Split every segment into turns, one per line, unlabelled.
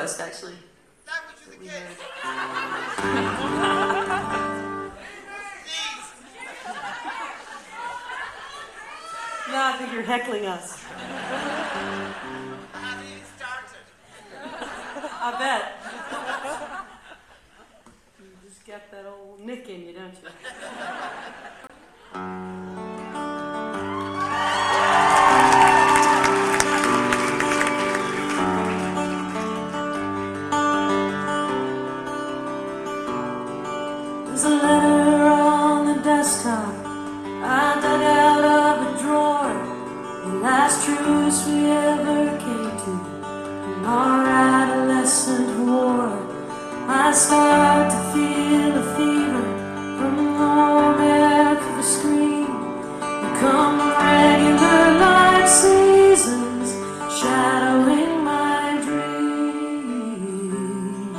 request, actually.
That was the case.
No, I think you're heckling us.
I haven't even started.
I bet. You just got that old nick in you, don't you? There's a letter on the desktop I dug out of a drawer. The last truce we ever came to in our adolescent war. I start to feel a fever from the warm air through the screen. Become regular life seasons, shadowing my dreams.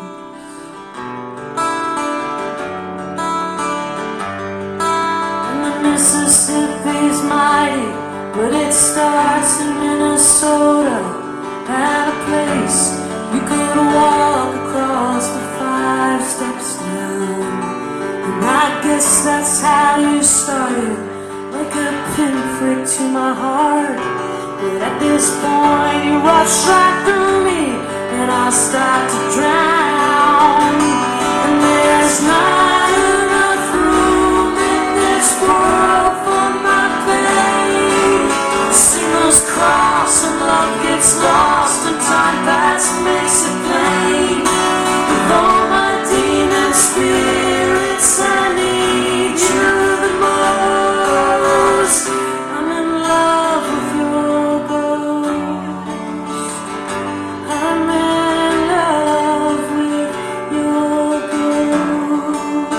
And the Mississippi's mighty, but it starts in Minnesota, at a place you could walk across the 5 steps down. And I guess that's how you started, like a pinprick to my heart. But at this point you rush right through me, and I start to drown. And there's not enough room in this world for my pain. The signals cross and love gets lost, and time past makes it plain. With all my demon spirits, I need you the most. I'm in love with your ghost. I'm in love with your ghost.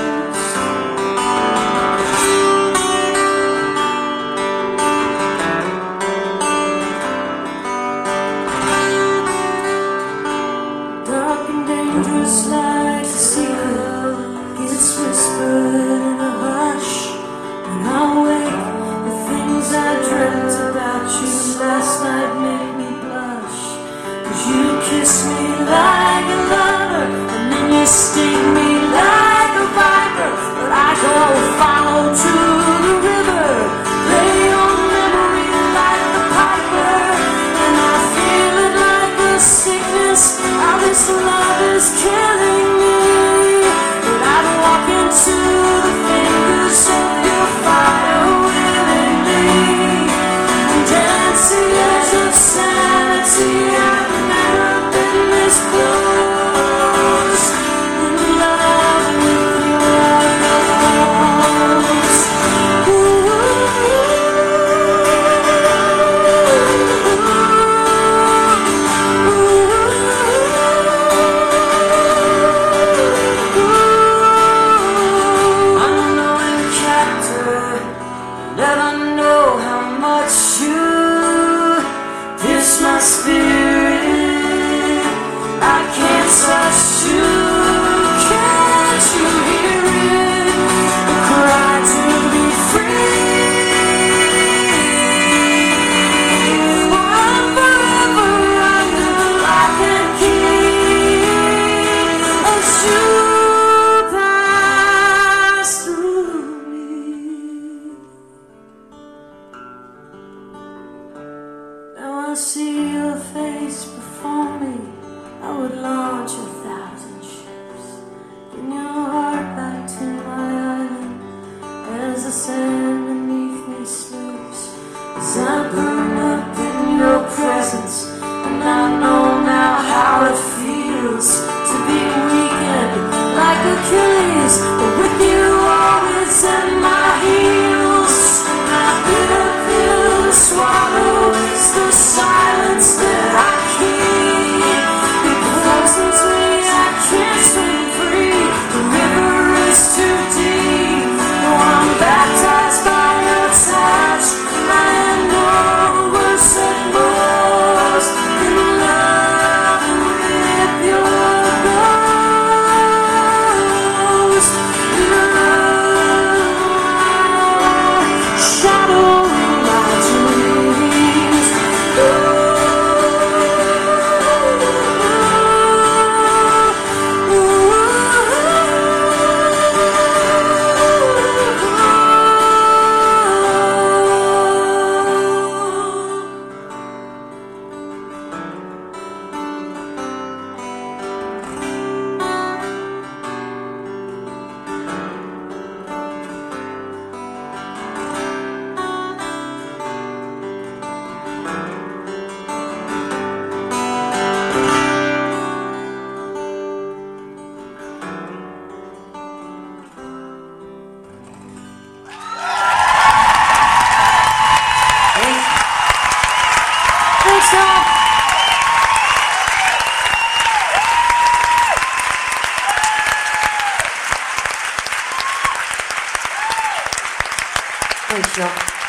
Thanks, y'all.